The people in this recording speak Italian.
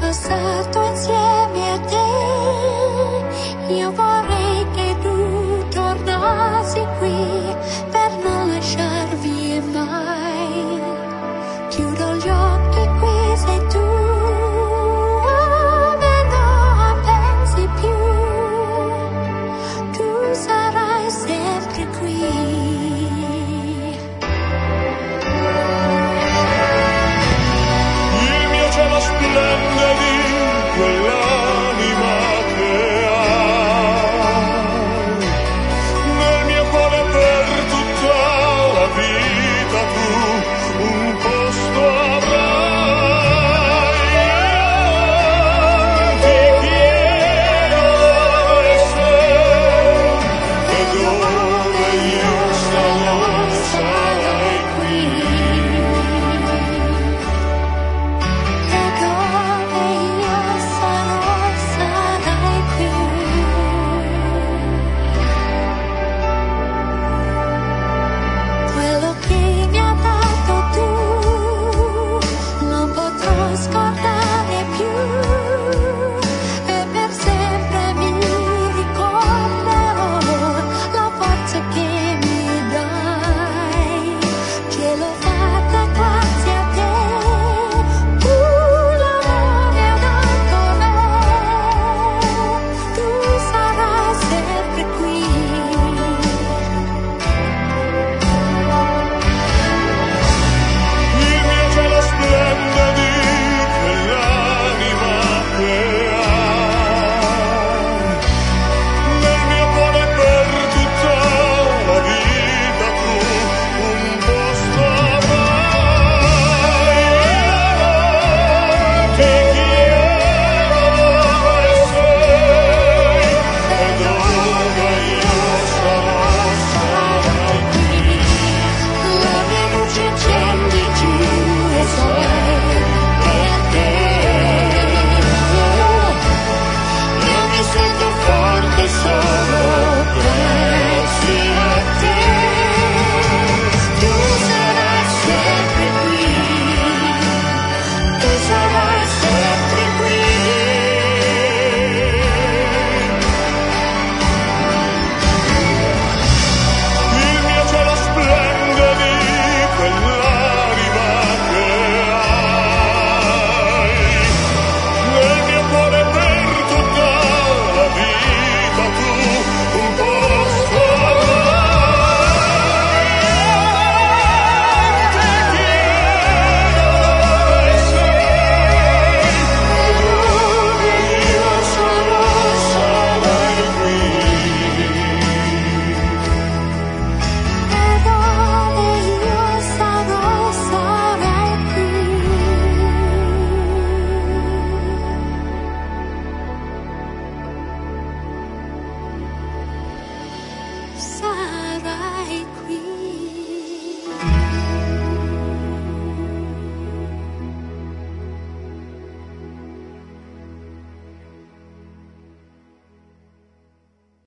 passato insieme a te. Io vorrei che tu tornassi qui per non lasciar via mai. Chiudo gli occhi, qui sei tu e non pensi più. Tu sarai sempre qui. Splende di quell'anima che hai nel mio cuore per tutta la vita, tu un posto avrai. Ti chiedo dove sei e dove io sarò, sarai qui. Lo